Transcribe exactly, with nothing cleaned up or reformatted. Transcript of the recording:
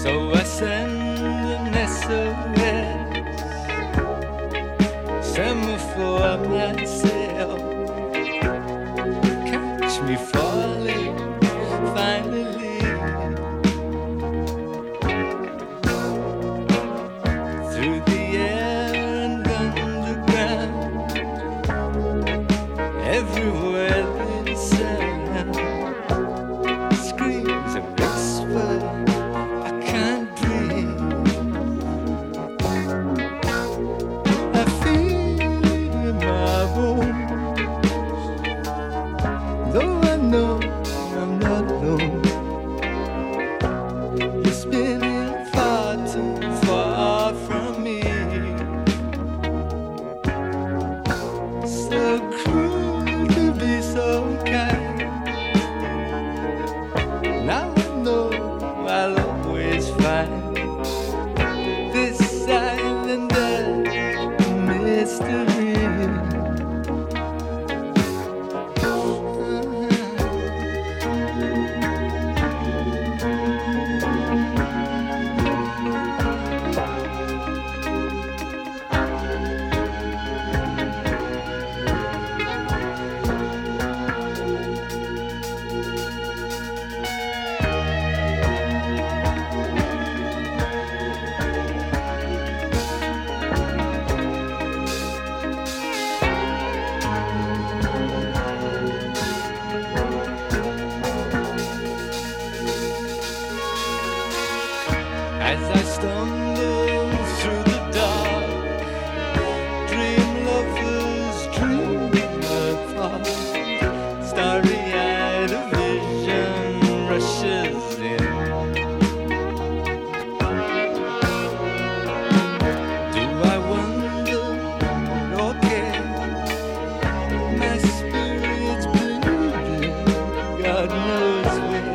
So I send an S O S, semaphore myself, catch me falling finally through the air and underground. Everywhere there's sound, screams and whisper, I can't breathe. I feel it in my bones, though I know I'm not alone. You're spinning far too far from me. So cruel to be so kind. Now I know I'll always find this island a mystery. As I stumble through the dark, dream lovers dream apart. Starry-eyed, a vision rushes in. Do I wonder or care? My spirit's bleeding, God knows where.